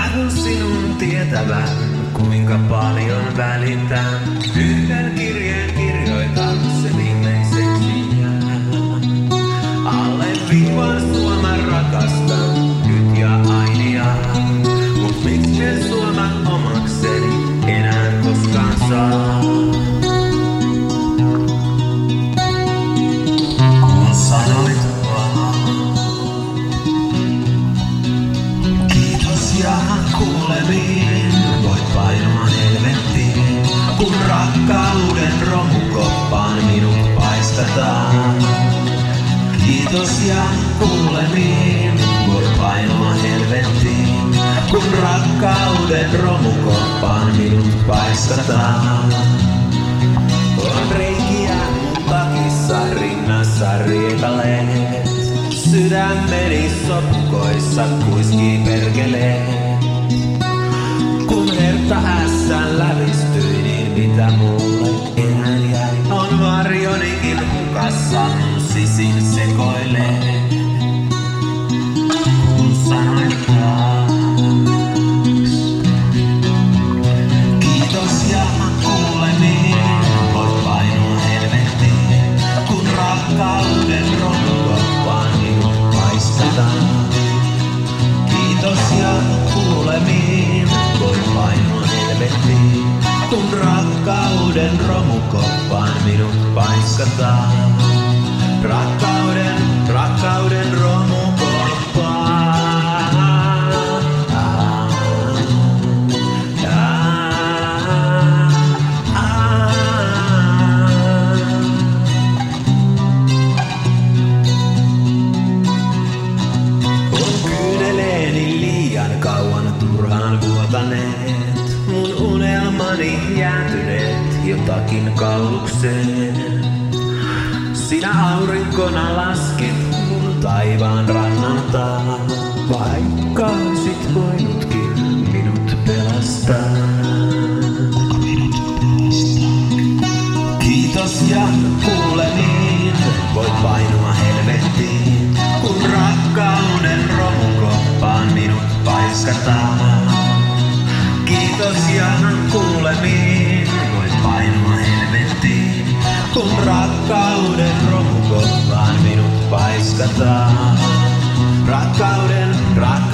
Tahon sinun tietävän, kuinka paljon välitän. Yhden kirjeen kirjoitan, se viimeiseksi jää. Alleviivaan sua mä rakastan, nyt ja ainiaan. Mut miksi en sua mä omakseni enää koskaan saa? Kun sanoit vaan, kiitos ja kuulemiin, voit painua helvettiin. Kun rakkauden romukoppaan minut paiskataan. Kiitos ja kuulemiin, voit painua helvettiin. Kun rakkauden romukoppaan minut paiskataan. On reikiä mun takissa, rinnassa riekaleet. Sydämeni sopkoissa kuiskii perkeleet. Kun herta ässän lävistyi, niin mitä mulle enää jäi? On varjonikin hukassa, mun sisin sekoilee. Kun sanoit taas, kiitos ja kuulemiin, voit painua helvettiin. Kun rakkauden romukoppaan minut paiskataan. Kiitos ja kuulemiin, voit painua helvettiin. Kun rakkauden romukoppaan minut paiskataan. Rakkauden romukoppaan. On kyyneleeni liian kauan turhaan vuotaneet. Mun unelmani jäätyneet jotakin kallukseen. Sinä aurinkona laskit mun taivaan rannalta. Vaikka olisit voinutkin minut pelastaa. Kiitos ja kuulemiin, voit painua helvettiin. Kun rakkauden romukoppaan minut paiskataan. Kiitos ja kuulemiin, voit painua helvettiin. Kun rakkauden romukoppaan minut paiskataan. Rakkauden